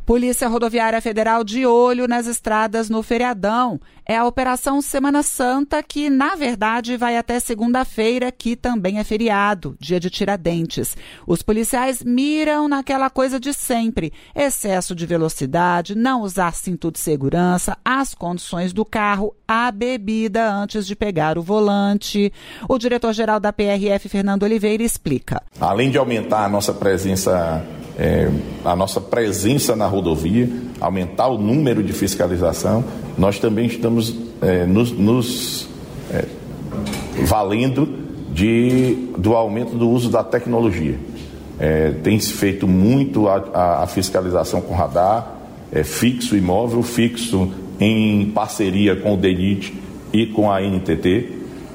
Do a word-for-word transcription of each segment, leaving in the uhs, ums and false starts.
Polícia Rodoviária Federal de olho nas estradas no feriadão. É a Operação Semana Santa que, na verdade, vai até segunda-feira, que também é feriado, dia de Tiradentes. Os policiais miram naquela coisa de sempre: excesso de velocidade, não usar cinto de segurança, as condições do carro, a bebida antes de pegar o volante. O diretor-geral da P R F, Fernando Oliveira, explica. Além de aumentar a nossa presença É, a nossa presença na rodovia, aumentar o número de fiscalização, nós também estamos é, nos, nos é, valendo de, do aumento do uso da tecnologia. É, tem se feito muito a, a, a fiscalização com radar, é, fixo e móvel, fixo em parceria com o DENIT e com a N T T,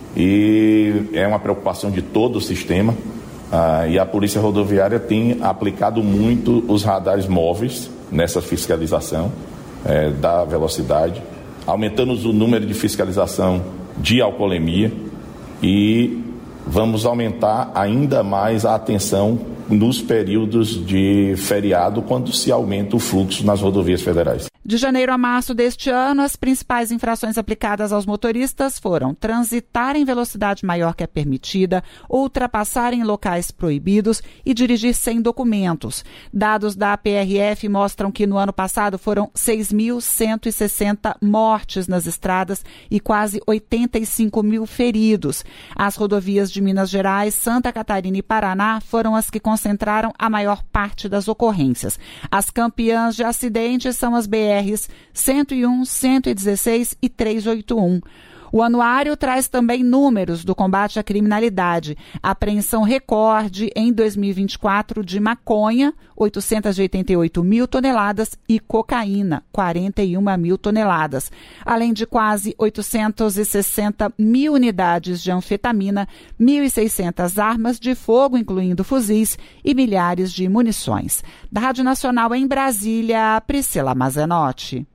e é uma preocupação de todo o sistema. Ah, e a Polícia Rodoviária tem aplicado muito os radares móveis nessa fiscalização eh, da velocidade, aumentando o número de fiscalização de alcoolemia, e vamos aumentar ainda mais a atenção nos períodos de feriado, quando se aumenta o fluxo nas rodovias federais. De janeiro a março deste ano, as principais infrações aplicadas aos motoristas foram transitar em velocidade maior que a permitida, ultrapassar em locais proibidos e dirigir sem documentos. Dados da P R F mostram que no ano passado foram seis mil cento e sessenta mortes nas estradas e quase oitenta e cinco mil feridos. As rodovias de Minas Gerais, Santa Catarina e Paraná foram as que concentraram a maior parte das ocorrências. As campeãs de acidentes são as B Rs cento e um, cento e dezesseis e trezentos e oitenta e um. O anuário traz também números do combate à criminalidade. A apreensão recorde em dois mil e vinte e quatro de maconha, oitocentos e oitenta e oito mil toneladas, e cocaína, quarenta e uma mil toneladas. Além de quase oitocentas e sessenta mil unidades de anfetamina, mil e seiscentas armas de fogo, incluindo fuzis, e milhares de munições. Da Rádio Nacional em Brasília, Priscila Mazenotti.